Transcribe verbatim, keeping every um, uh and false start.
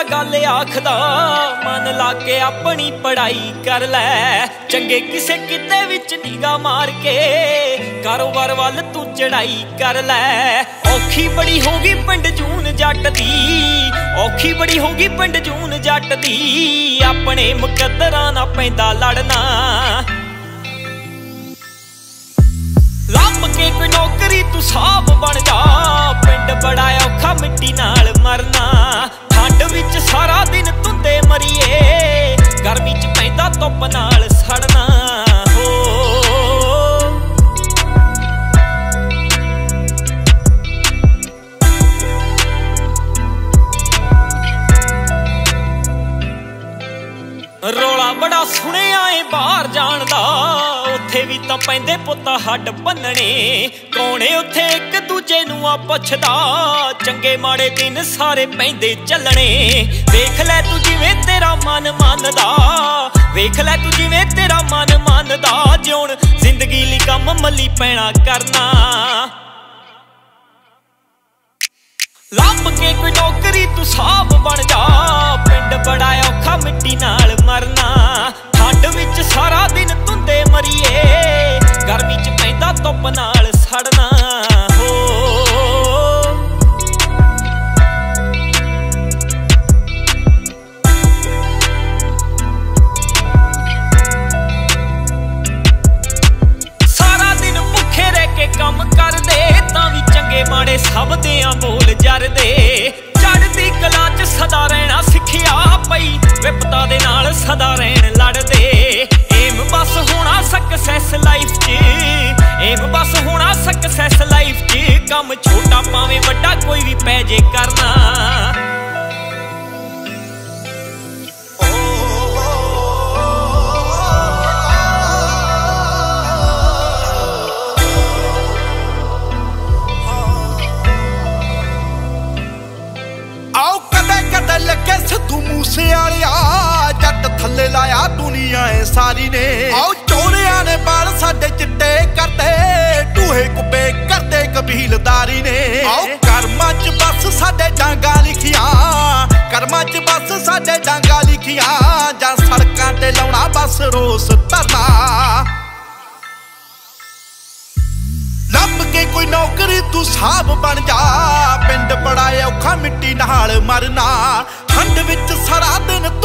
गल आखदा मन ला के अपनी पढ़ाई कर लै चंगे किसे किते विच निगाह मार के कारोबार वल तू चढ़ाई कर लै औखी बड़ी होगी पिंड जून जट दी औखी बड़ी होगी पिंड जून जट दी अपने मुकद्दरां नाल पैंदा लड़ना लभ के कोई नौकरी तू साहब बन जा पिंड बड़ा औखा मिट्टी नाल मरना ठंड विच सारा दिन धुंदे मरीए गर्मी च पैंदा धुप नाल सड़ना हो रौला बड़ा सुनिया है बाहर जान दा उत्थे भी तां पैंदे पुत्ता हड्ड भन्नणे कौने उत्थे एक दूजे नूं आ पुछदा चंगे माड़े दिन सारे पैंदे चलने देख लै तू जिवें तेरा मन मनदा वेख लै तू जिवें तेरा मन मनदा जिउण जिंदगी लई कम मली पैना करना लभ के कोई नौकरी तू साहब बन जा पिंड बड़ा औखा मिट्टी नाल मरना ठंड विच सारा दिन धुंदे मरीए गर्मी च पैंदा धुप नाल सड़ना हो सारा दिन भुखे रह के कम कर दे तां वी चंगे माड़े सब देआं बोल जरदे चढ़दी कला च सदा रहना सिखिया पई विपता दे नाल सदा रहन लड़दे एम बस होना सक्सैस लाइफ च एम बस होना सक्सैस लाइफ च कम छोटा भावें वड्डा कोई भी पै जे करना लगे सिद्धू मूसे वालिया जट थले लाया दुनिया है सारी ने आओ चोरिया ने बाल साडे चिट्टे करते टूहे कुब्बे करते कबीलदारी ने आओ कर्मा च बस साडे डांगा लिखिया कर्मा च बस साडे डांगा लिखिया जां सड़कां ते लाउणा बस रोस धरना लभ के कोई नौकरी तू साहब बन जा पिंड बड़ा औखा मिट्टी नाल मरना ठंड विच सारा दिन